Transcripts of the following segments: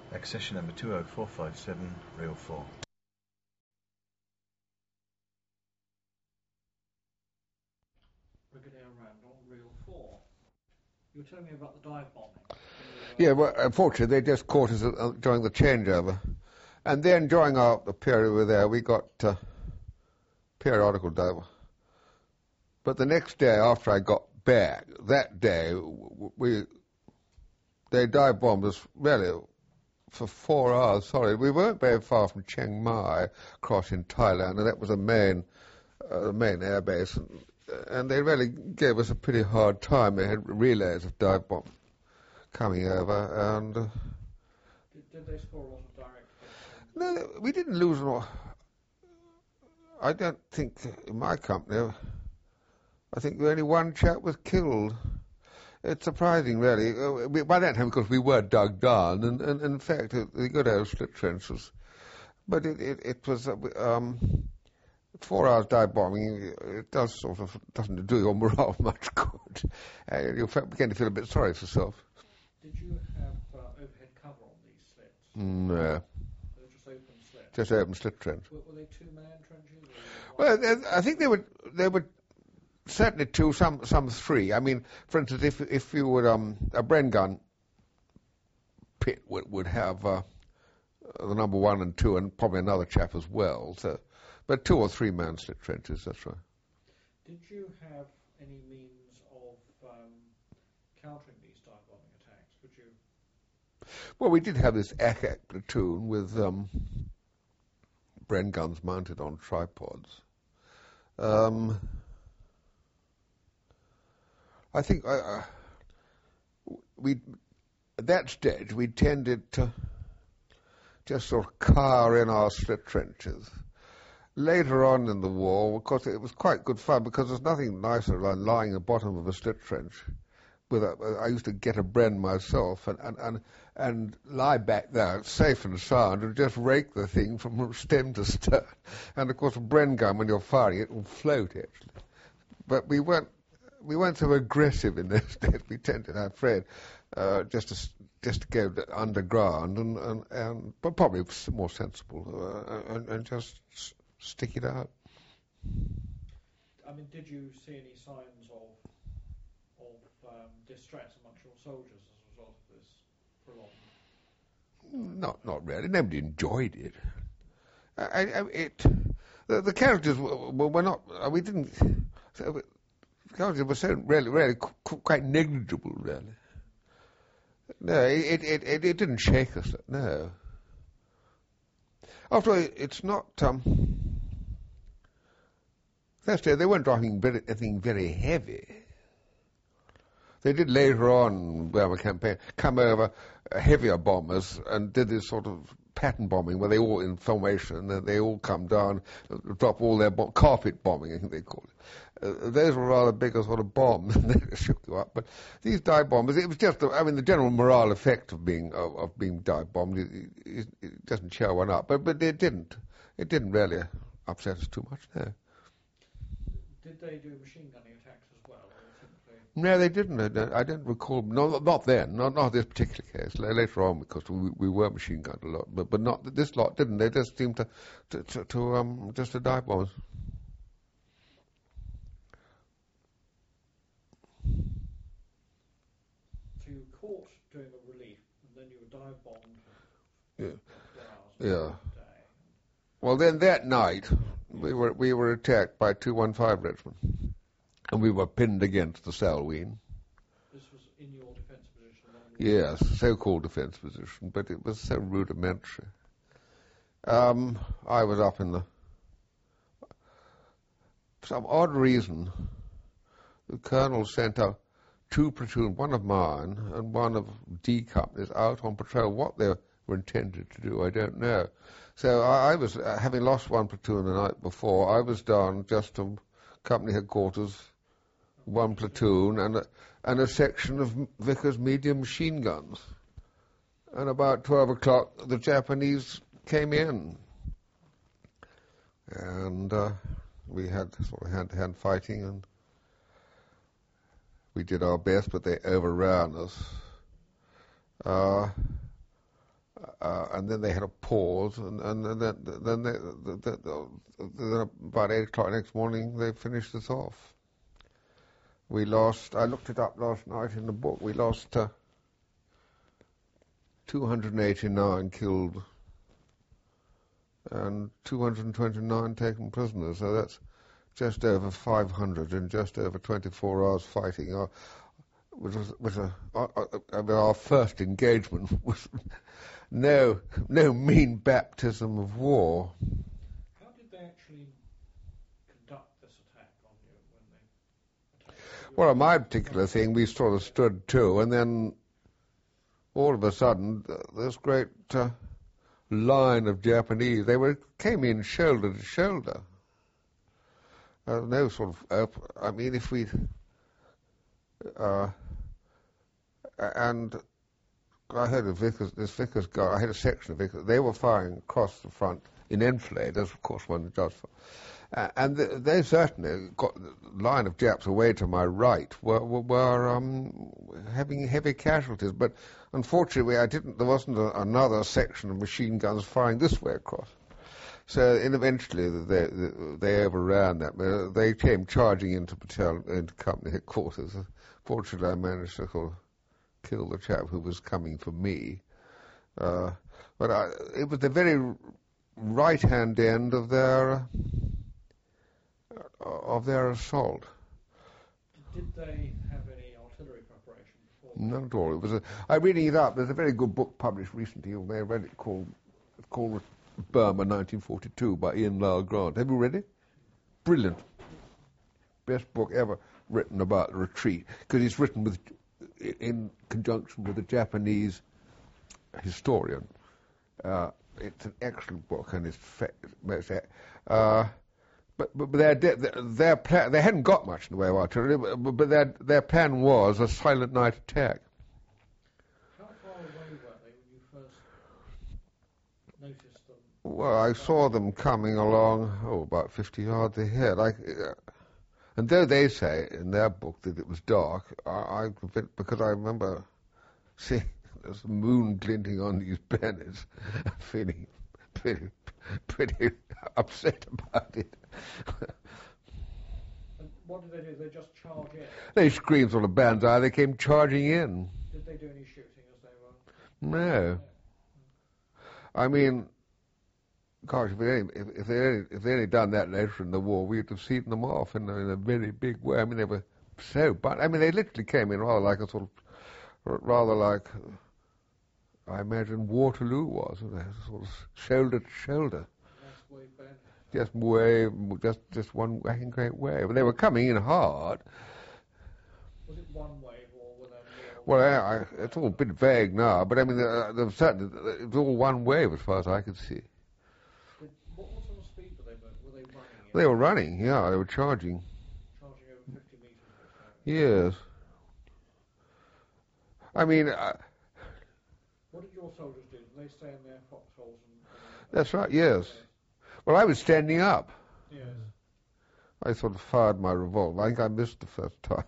Accession number 20457, reel 4. Brigadier Randall, reel 4. You were telling me about the dive bombing. Yeah, well, unfortunately, they just caught us during the changeover. And then during the period we were there, we got periodical dive. But the next day after I got back, that day, they dive bombed us really for 4 hours. Sorry, we weren't very far from Chiang Mai, across in Thailand, and that was the main air base. And they really gave us a pretty hard time. They had relays of dive bombs coming over, and did they score a lot of direct hits? No, we didn't lose them all. I don't think in my company. I think only one chap was killed. It's surprising, really. By that time, of course, we were dug down, and in fact, the good old slit trenches. But it was 4 hours dive bombing. It doesn't do your morale much good. You begin to feel a bit sorry for yourself. Did you have overhead cover on these slits? No. They were just open slits? Just open slit trench. Were they two-man trenches? Well, I think they were certainly two, some three. I mean, for instance, if you would a Bren gun pit would have the number 1 and 2, and probably another chap as well. So, but 2 or 3 man slit trenches. That's right. Did you have any means of countering these dive bombing attacks? Could you? Well, we did have this ACAC platoon with Bren guns mounted on tripods. I think at that stage we tended to just sort of cower in our slit trenches. Later on in the war, of course, it was quite good fun because there's nothing nicer than lying at the bottom of a slit trench. I used to get a Bren myself and lie back there, safe and sound, and just rake the thing from stem to stern. And of course, a Bren gun, when you're firing it, will float actually. But we weren't so aggressive in those days. We tended, I'm afraid, just to go underground but probably more sensible and just stick it out. I mean, did you see any signs of distress amongst your soldiers as a result of this prolonged? Not really. Nobody enjoyed it. The characters were not. We didn't. The characters were so really quite negligible. Really. No, it didn't shake us. No. After all, it's not. First day they weren't dropping anything very heavy. They did later on, well, a campaign, come over heavier bombers and did this sort of pattern bombing where they all in formation and they all come down, drop all their carpet bombing, I think they call it. Those were rather bigger sort of bombs. They shook you up. But these dive bombers, it was just, the general morale effect of being dive bombed, it doesn't cheer one up. But it didn't. It didn't really upset us too much, no. Did they do machine gunning attacks as well? No, they didn't. I don't recall. No, not then. Not this particular case. Later on, because we were machine gunned a lot, but not this lot didn't. They just seemed to just to dive bombs. So you were caught doing a relief, and then you were dive bombed. Yeah. Well, then that night we were attacked by 215 Regiment. And we were pinned against the Salween. This was in your defence position? Yes, so-called defence position, but it was so rudimentary. I was up in for some odd reason, the colonel sent out 2 platoons, one of mine and one of D companies, out on patrol. What they were intended to do, I don't know. So I was, having lost 1 platoon the night before, I was down just to company headquarters, 1 platoon and a section of Vickers medium machine guns. And about 12 o'clock, the Japanese came in. And we had sort of hand-to-hand fighting, and we did our best, but they overran us. and then they had a pause, and then about 8 o'clock next morning they finished us off. We lost, I looked it up last night in the book, we lost 289 killed and 229 taken prisoners, so that's just over 500 in just over 24 hours fighting. Our first engagement was no mean baptism of war. How did they actually conduct this attack on you when they attacked you? Well, on my particular thing, we sort of stood to, and then all of a sudden, this great line of Japanese, came in shoulder to shoulder. No sort of, I mean, if we, and I heard this Vickers guy, I had a section of Vickers, they were firing across the front in enfilade, as of course one does. And they certainly got the line of Japs away to my right were having heavy casualties, but unfortunately there wasn't another section of machine guns firing this way across. So eventually they overran that. They came charging into company headquarters. Fortunately, I managed to sort of kill the chap who was coming for me. But it was the very right-hand end of their assault. Did they have any artillery preparation before? Not at all. I'm reading it up. There's a very good book published recently. You may have read it called Burma 1942 by Ian Lyle Grant. Have you read it? Brilliant. Best book ever written about the retreat, because it's written in conjunction with a Japanese historian. It's an excellent book, and but their plan, they hadn't got much in the way of artillery, but their plan was a silent night attack. How far away were they when you first noticed them? Well, I saw them coming along, about 50 yards ahead. And though they say in their book that it was dark, because I remember seeing there's the moon glinting on these bayonets, feeling pretty upset about it. And what did they do? They just charge in? They screamed sort of banzai. They came charging in. Did they do any shooting as they were? No. I mean, gosh, if they'd only done that later in the war, we'd have seen them off in a very big way. I mean, they were they literally came in rather like I imagine Waterloo was, sort of shoulder to shoulder. Just one great wave. But they were coming in hard. Was it one wave or were there more? Well, it's all a bit vague now, but I mean, it was all one wave as far as I could see. What sort of speed were they running? They were running, yeah, they were charging. Charging over 50 meters or so? Yes. I mean... what did your soldiers do? Did they stay in their foxholes? That's right, yes. Well, I was standing up. Yes. I sort of fired my revolver. I think I missed the first time.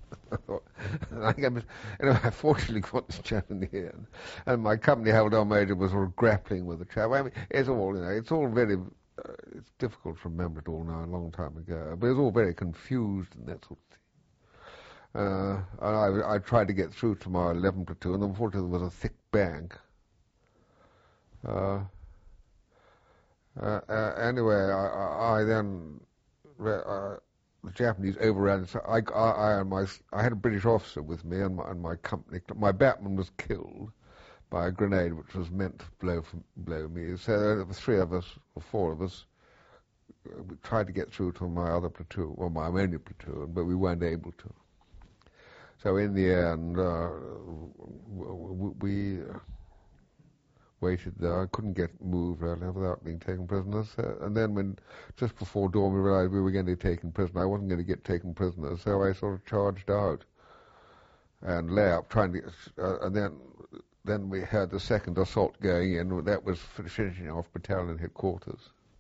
I fortunately got this chap in the end. And my company Havildar Major was sort of grappling with the chap. I mean, it's all very... it's difficult to remember it all now, a long time ago. But it's all very confused and that sort of thing. And I tried to get through to my 11 platoon, and unfortunately there was a thick bank. Anyway, I then... the Japanese overran. So I had a British officer with me, and my company. My batman was killed by a grenade, which was meant to blow me. So the three of us, or four of us, we tried to get through to my other platoon, well, my only platoon, but we weren't able to. So in the end, we waited there. I couldn't get moved without being taken prisoner. And then just before dawn, we realized we were going to be taken prisoner. I wasn't going to get taken prisoner, so I sort of charged out and lay up, trying to get... and then we had the second assault going in. That was finishing off battalion headquarters.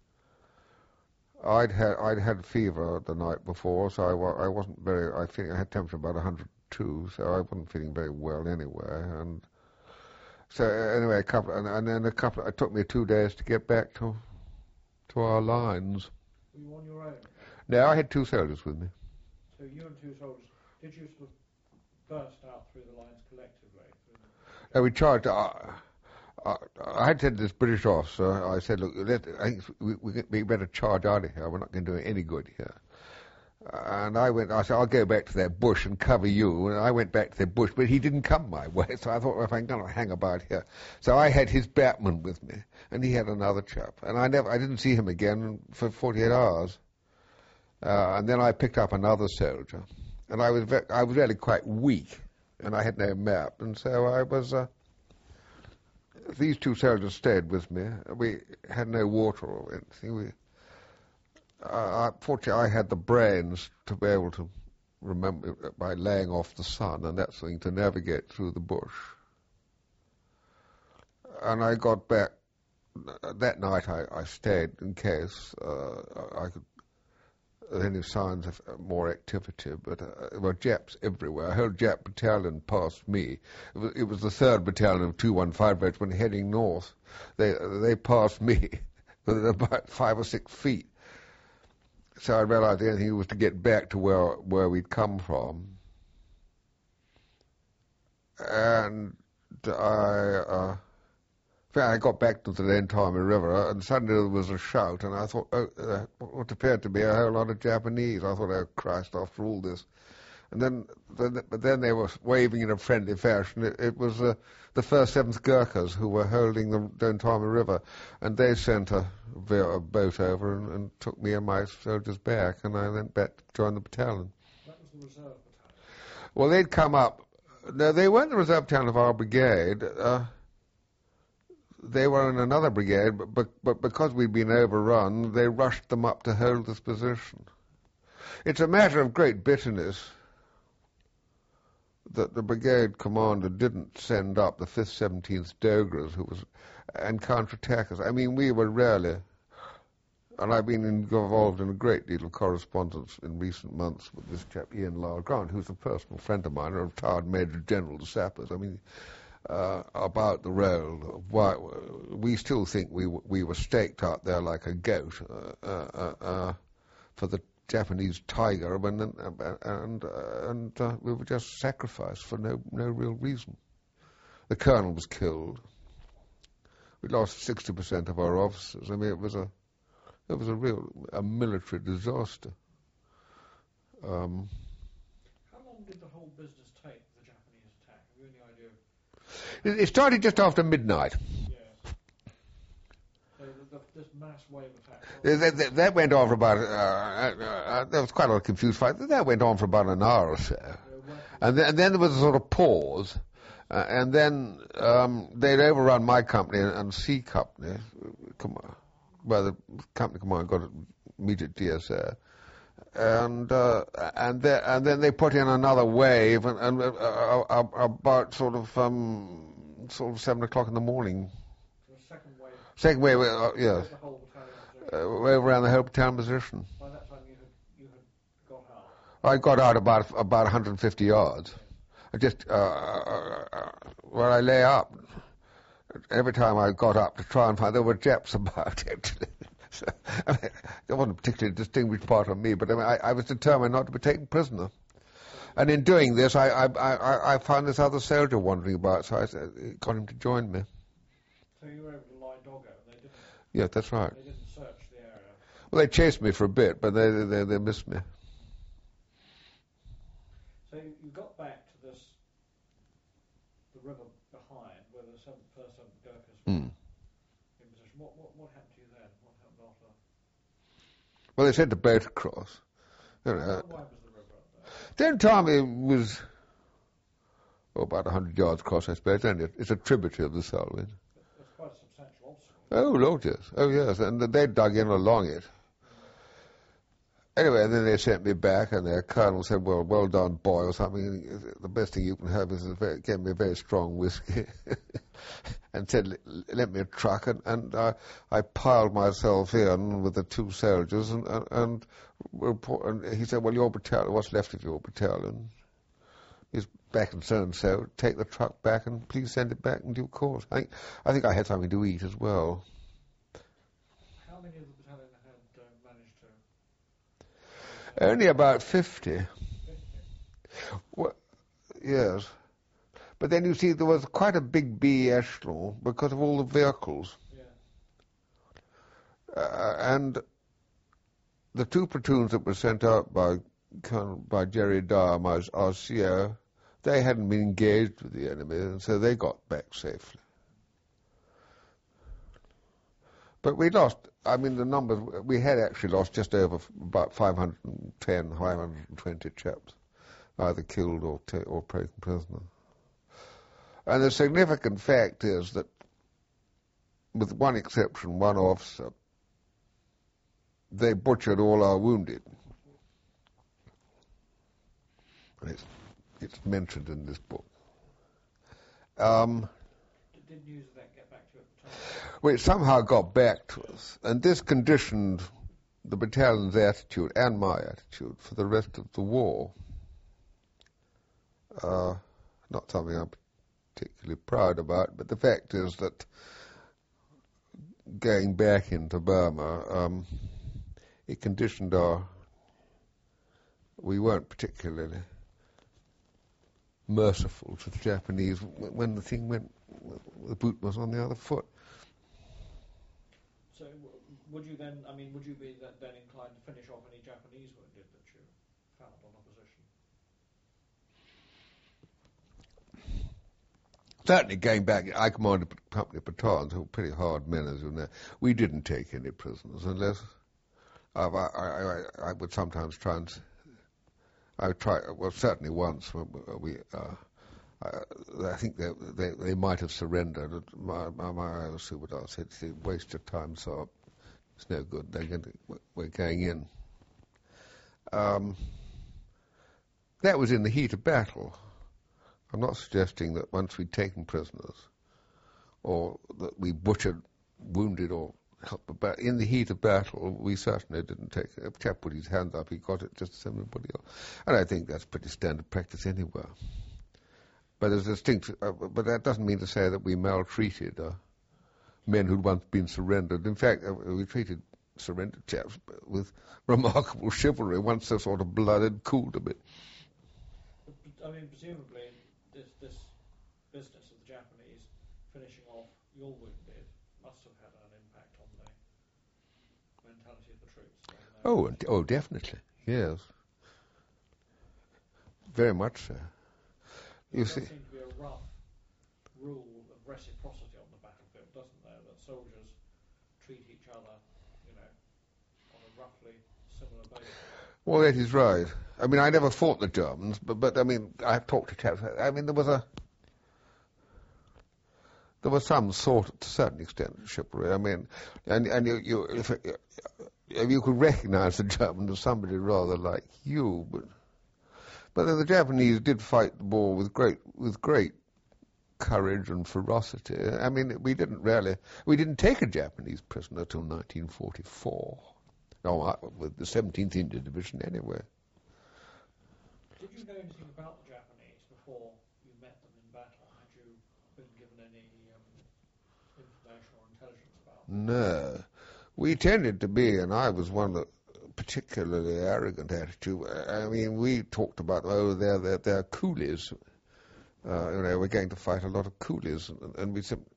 I'd had fever the night before, so I wasn't very... I had temperature about 102, so I wasn't feeling very well anyway. And So anyway, it took me 2 days to get back to our lines. Were you on your own? No, I had 2 soldiers with me. So you and 2 soldiers, did you sort of burst out through the lines collectively? And we charged. I had said to this British officer, I said, look, I think we better charge out of here. We're not going to do any good here. And I said, I'll go back to that bush and cover you. And I went back to the bush, but he didn't come my way. So I thought, well, if I'm going to hang about here. So I had his batman with me, and he had another chap. And I didn't see him again for 48 hours. And then I picked up another soldier. And I was really quite weak, and I had no map. And so I was... these 2 soldiers stayed with me. We had no water or anything. Fortunately, I had the brains to be able to remember by laying off the sun and that thing to navigate through the bush. And I got back that night. I stayed in case I could. Any signs of more activity, but there were Japs everywhere. A whole Jap battalion passed me. It was the 3rd Battalion of 215 Regiment heading north. They passed me within about 5 or 6 feet. So I realized the only thing was to get back to where we'd come from. And I got back to the Lentami River, and suddenly there was a shout, and I thought, what appeared to be a whole lot of Japanese. I thought, oh, Christ, after all this. And then they were waving in a friendly fashion. It was the 1st 7th Gurkhas who were holding the Lentami River, and they sent a boat over and took me and my soldiers back, and I went back to join the battalion. That was the reserve battalion? Well, they'd come up. No, they weren't the reserve battalion of our brigade. They were in another brigade, but because we'd been overrun, they rushed them up to hold this position. It's a matter of great bitterness that the brigade commander didn't send up the 5th, 17th Dogras and counterattack us. I mean, we were rarely, and I've been involved in a great deal of correspondence in recent months with this chap, Ian Lyle Grant, who's a personal friend of mine, a retired Major General of the Sappers. I mean, about the role of why we still think we were staked out there like a goat for the Japanese tiger, and we were just sacrificed for no real reason. The colonel was killed. We lost 60% of our officers. I mean, it was a real military disaster. How long did the whole business take, the Japanese attack? Have you any idea? It started just after midnight. Yes. So this mass wave attack. That went on for about. There was quite a lot of confused fight. That went on for about an hour or so, and then there was a sort of pause, and then they'd overrun my company and C Company, where the company commander got to meet at DSA. And then they put in another wave, and about sort of 7 o'clock in the morning. So a second wave. Second wave, yes. The whole battalion position. Around the whole battalion position. By that time you had got out. I got out about 150 yards. I just where I lay up. Every time I got up to try and find, there were Japs about actually. So, I mean, that wasn't a particularly distinguished part of me, but I mean, I was determined not to be taken prisoner. And in doing this, I found this other soldier wandering about, so I got him to join me. So you were able to lie doggo, and they didn't. Yeah, that's right. They didn't search the area. Well, they chased me for a bit, but they missed me. So you got back to the river behind, where the 1st 7th Gurkhas were in position. What happened to you then? What happened after? Well, they sent the boat across. You know, How wide was the river up there? Then time it was about 100 yards across, I suppose. And it's a tributary of the Salween. That's quite a substantial obstacle. Oh, Lord, yes. Oh, yes. And they dug in along it. Anyway, and then they sent me back, and their colonel said, well done, boy, or something. The best thing you can have is gave me a very strong whiskey. And said, let me a truck, and I piled myself in with the 2 soldiers, and he said, well, your battalion, what's left of your battalion is back in so-and-so, take the truck back and please send it back in due course. I think I had something to eat as well. How many of the battalion had managed to... Only about 50. 50? Well, yes. But then you see there was quite a big B echelon because of all the vehicles. Yeah. And the 2 platoons that were sent out by Jerry Dyer, our CO, they hadn't been engaged with the enemy, and so they got back safely. But we lost, I mean, the numbers, we had actually lost just over about 510, 520 chaps, either killed or taken prisoner. And the significant fact is that, with one exception, one officer, they butchered all our wounded. And it's mentioned in this book. Did news of that get back to you at the time? Well, it somehow got back to us, and this conditioned the battalion's attitude and my attitude for the rest of the war. Not something I'm particularly proud about, but the fact is that going back into Burma, it conditioned we weren't particularly merciful to the Japanese when the thing went, the boot was on the other foot. So would you then, would you be then inclined to finish off any Japanese wounded that you found on opposition? Certainly going back, I commanded company batons who were pretty hard men, as you know. We didn't take any prisoners unless I would sometimes try and certainly once I think they might have surrendered. My supervisor said, "Waste your time, so it's no good. We're going in." That was in the heat of battle. I'm not suggesting that once we'd taken prisoners, or that we butchered wounded or helped, but in the heat of battle, we certainly didn't take it. If a chap put his hand up, he got it just as everybody else. And I think that's pretty standard practice anywhere. But there's but that doesn't mean to say that we maltreated men who'd once been surrendered. In fact, we treated surrendered chaps with remarkable chivalry once their sort of blood had cooled a bit. Presumably, this business of the Japanese finishing off your wounded must have had an impact on the mentality of the troops. Oh, definitely, yes, very much so. There seems to be a rough rule of reciprocity on the battlefield, doesn't there? That soldiers treat each other, on a roughly similar basis. Well, that is right. I never fought the Germans, but I've talked to chaps. There was some sort, to a certain extent, of chivalry. And you could recognise the German as somebody rather like you, but then the Japanese did fight the war with great courage and ferocity. We didn't take a Japanese prisoner till 1944. No, with the 17th Indian Division anyway. Did you know anything about the Japanese before you met them in battle? Had you been given any information or intelligence about them? No. We tended to be, and I was one of the particularly arrogant attitude. We talked about, they're coolies. We're going to fight a lot of coolies, and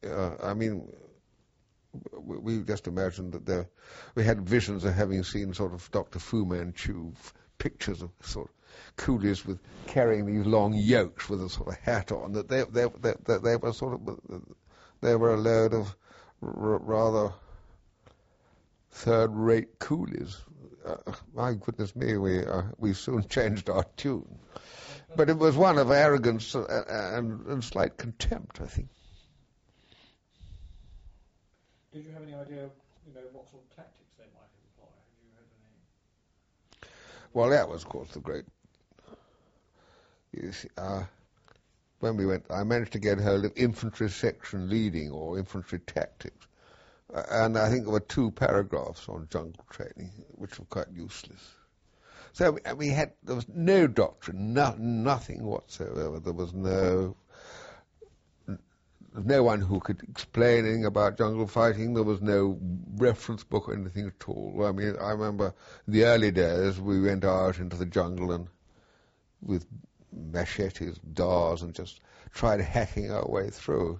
we just imagined that we had visions of having seen sort of Dr. Fu Manchu pictures of sort of coolies carrying these long yokes with a sort of hat on. That they were a load of rather third-rate coolies. My goodness me, we soon changed our tune. But it was one of arrogance and slight contempt, I think. Did you have any idea, what sort of tactics they might employ? Have you heard any? Well, that was, of course, the great. You see, when we went, I managed to get hold of infantry section leading or infantry tactics, and I think there were 2 paragraphs on jungle training, which were quite useless. So there was no doctrine, nothing whatsoever. There was no one who could explain anything about jungle fighting. There was no reference book or anything at all. I mean, I remember in the early days we went out into the jungle and with machetes, dars, and just tried hacking our way through.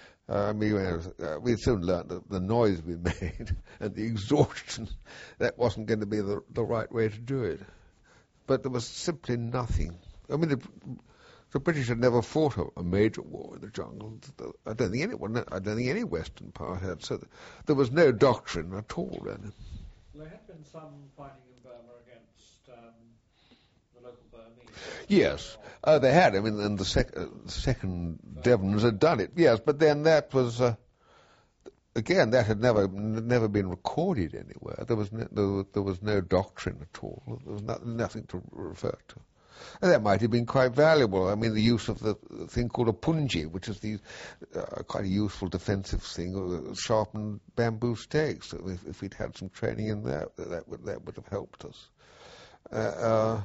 We soon learned that the noise we made and the exhaustion, that wasn't going to be the right way to do it. But there was simply nothing. I mean, the British had never fought a major war in the jungle. I don't think any Western power had. So there was no doctrine at all then. There had been some fighting in Burma against the local Burmese. Yes, they had. I mean, and the second Devons had done it. Yes, but then that was again that had never been recorded anywhere. There was no doctrine at all. There was nothing to refer to. And that might have been quite valuable. I mean, the use of the thing called a punji, which is quite a useful defensive thing, sharpened bamboo stakes. So if we'd had some training in that would have helped us.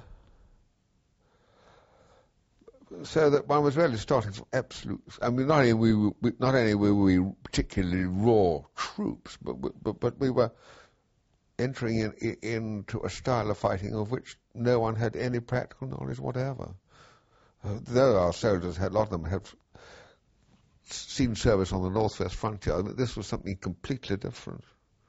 So that one was really starting from absolute. I mean, not only were we particularly raw troops, but we were entering into a style of fighting of which no one had any practical knowledge whatever. Though our soldiers a lot of them had seen service on the northwest frontier, this was something completely different.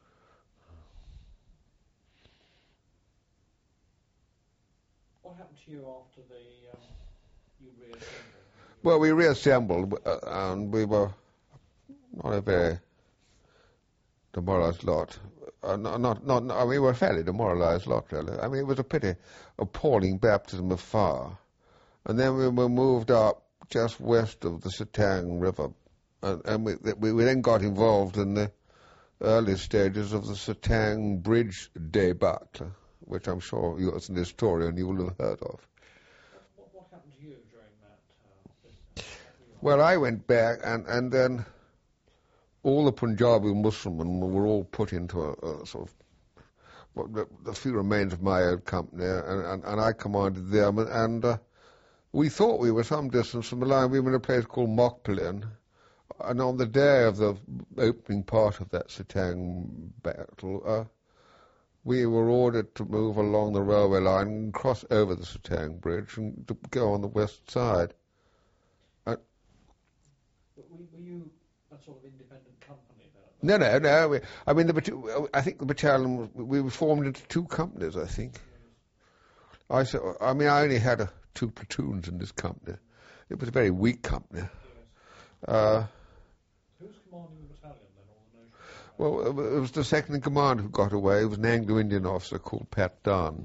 What happened to you after you reassembled? Well, we reassembled, and we were not a very demoralised lot. We were a fairly demoralised lot, really. I mean, it was a pretty appalling baptism of fire. And then we were moved up just west of the Setang River, and we then got involved in the early stages of the Setang Bridge debacle, which I'm sure you as an historian you will have heard of. What happened to you during that business? Well, I went back, and then all the Punjabi Muslims were all put into a sort of the few remains of my old company, and I commanded them, and we thought we were some distance from the line. We were in a place called Mokpilin, and on the day of the opening part of that Setang battle, we were ordered to move along the railway line and cross over the Setang Bridge and to go on the west side. But were you a sort of independent company then? No. I mean, I think the battalion, we were formed into two companies, I think. I only had 2 platoons in this company. It was a very weak company. Yes. Who's commanding the battalion then, or the notion? Well, it was the second in command who got away. It was an Anglo-Indian officer called Pat Dunn.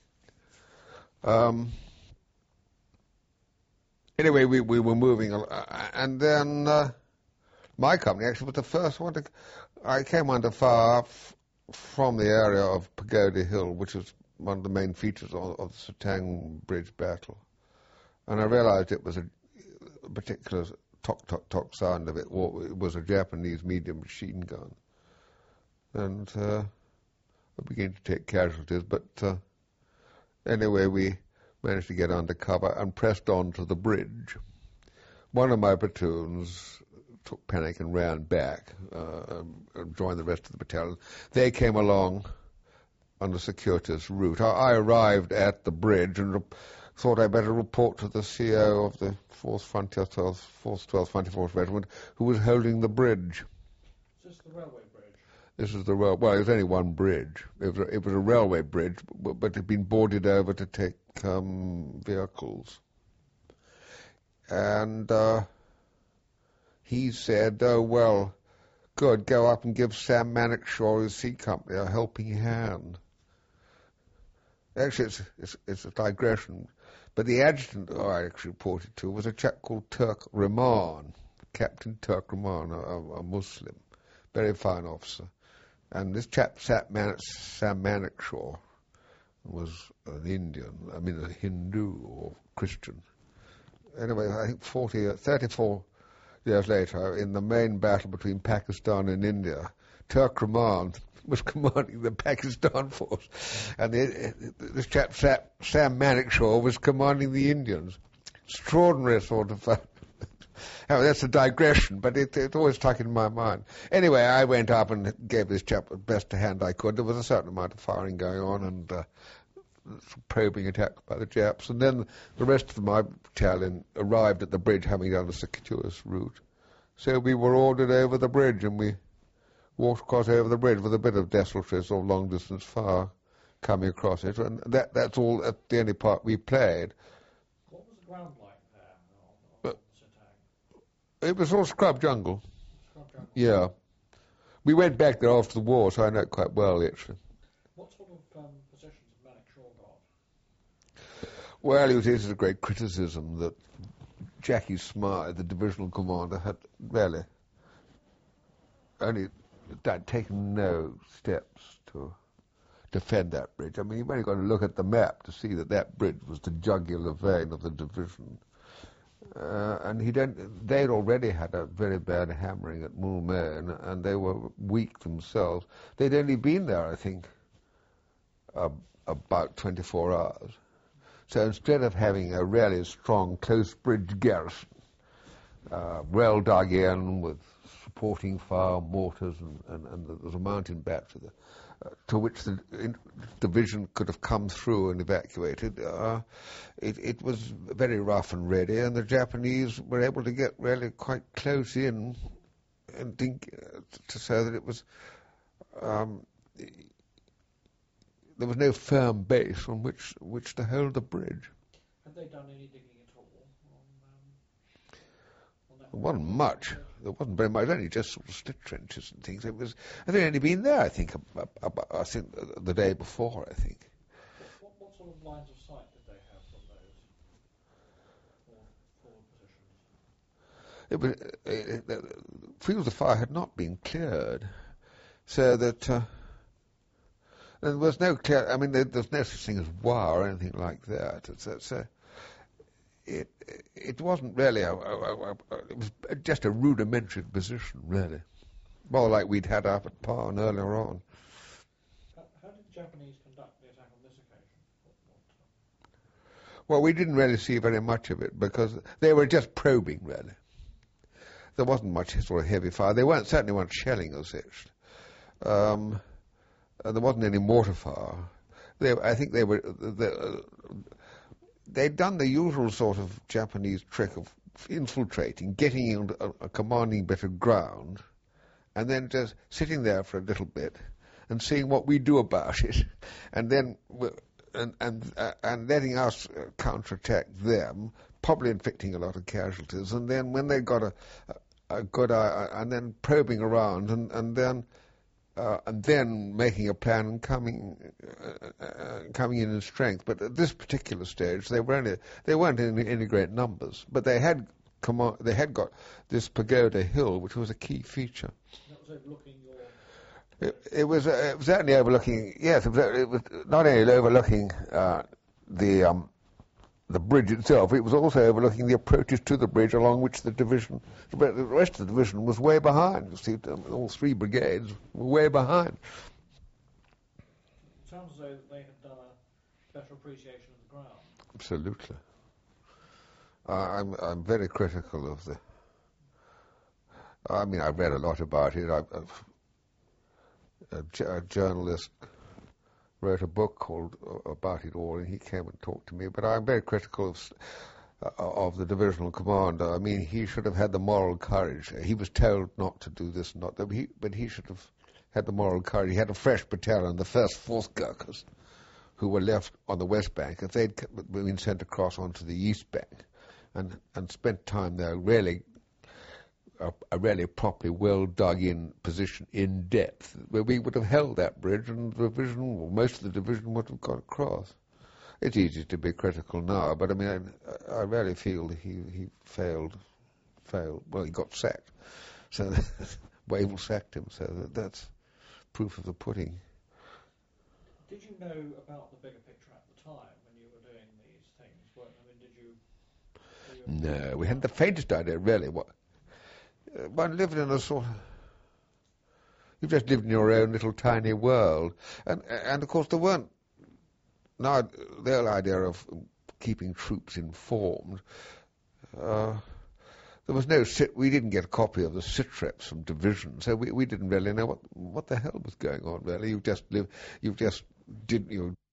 Anyway, we were moving, and then my company actually was the first one I came under fire from the area of Pagoda Hill, which was one of the main features of the Setang Bridge battle. And I realized it was a particular tock sound of it. It was a Japanese medium machine gun. And we began to take casualties, but anyway, we managed to get under cover and pressed on to the bridge. One of my platoons took panic and ran back and joined the rest of the battalion. They came along on the circuitous route. I arrived at the bridge and thought I'd better report to the CO of the 4th Frontier 12th 24th Regiment, who was holding the bridge. Is this the railway bridge? This is the railway. Well, it was only one bridge. It was a railway bridge, but it had been boarded over to take vehicles. And he said, "Oh well, good. Go up and give Sam Manekshaw his C Company a helping hand." Actually, it's a digression, but the adjutant I actually reported to was a chap called Turk Rahman, Captain Turk Rahman, a Muslim, very fine officer. And this chap, Sam Manekshaw, was an Indian, a Hindu or Christian. Anyway, I think 34 years later, in the main battle between Pakistan and India, Turk Rahman was commanding the Pakistan force, and this chap Sam Manekshaw was commanding the Indians. Extraordinary sort of. Oh, that's a digression, but it always stuck in my mind. Anyway, I went up and gave this chap the best hand I could. There was a certain amount of firing going on and probing attacks by the Japs. And then the rest of my battalion arrived at the bridge, having done a circuitous route. So we were ordered over the bridge, and we walked across over the bridge with a bit of desultory or long-distance fire coming across it. And that's all at the only part we played. What was the ground like there on Sitang? It was all scrub jungle. Scrub jungle? Yeah. We went back there after the war, so I know it quite well, actually. What sort of positions had Manekshaw got? Well, it is a great criticism that Jackie Smythe, the divisional commander, had really only taken no steps to defend that bridge. I mean, you've only got to look at the map to see that that bridge was the jugular vein of the division. And they'd already had a very bad hammering at Moulmein, and they were weak themselves. They'd only been there, I think, about 24 hours. So instead of having a really strong, close bridge garrison, well dug in with supporting fire, mortars, and there was a mountain back to which the division could have come through and evacuated, it was very rough and ready, and the Japanese were able to get really quite close in and to say that it was there was no firm base on which to hold the bridge. Had they done any digging at all on that? There wasn't much. There wasn't very much. Only just sort of slit trenches and things. They'd only been there, I think, the day before. I think. What sort of lines of sight did they have from those forward positions? The fields of fire had not been cleared, so that there was no clear. I mean, there's no such thing as wire or anything like that. It wasn't really it was just a rudimentary position, really. More like we'd had up at Parn earlier on. How did the Japanese conduct the attack on this occasion? Well, we didn't really see very much of it because they were just probing, really. There wasn't much sort of heavy fire. They certainly weren't shelling us, actually. There wasn't any mortar fire. I think they'd done the usual sort of Japanese trick of infiltrating, getting into a commanding bit of ground, and then just sitting there for a little bit and seeing what we do about it, and then and letting us counterattack them, probably inflicting a lot of casualties, and then when they got a good eye, and then probing around, and then making a plan and coming in strength. But at this particular stage, they weren't in any great numbers. But they had got this Pagoda Hill, which was a key feature. That was overlooking your... It was certainly overlooking. Yes, it was not only overlooking the bridge itself, it was also overlooking the approaches to the bridge along which the rest of the division was way behind. You see, all three brigades were way behind. It sounds as though they had done a better appreciation of the ground. Absolutely. I'm very critical of the... I mean, I've read a lot about it. A journalist wrote a book called about it all, and he came and talked to me. But I'm very critical of the divisional commander. I mean, he should have had the moral courage. He was told not to do this, but he should have had the moral courage. He had a fresh battalion, the 1st 4th Gurkhas, who were left on the west bank, and they'd been sent across onto the east bank, and spent time there really. A really properly well dug in position in depth, where we would have held that bridge and the division, or most of the division, would have got across. It's easy to be critical now, but I mean, I really feel he failed. Well, he got sacked, so Wavell sacked him. So that's proof of the pudding. Did you know about the bigger picture at the time when you were doing these things? I mean, did you? No, we hadn't the faintest idea, really. One lived in a sort of... You've just lived in your own little tiny world. And of course, there weren't... Now, the whole idea of keeping troops informed... there was no... We didn't get a copy of the sitreps from division, so we didn't really know what the hell was going on, really. You just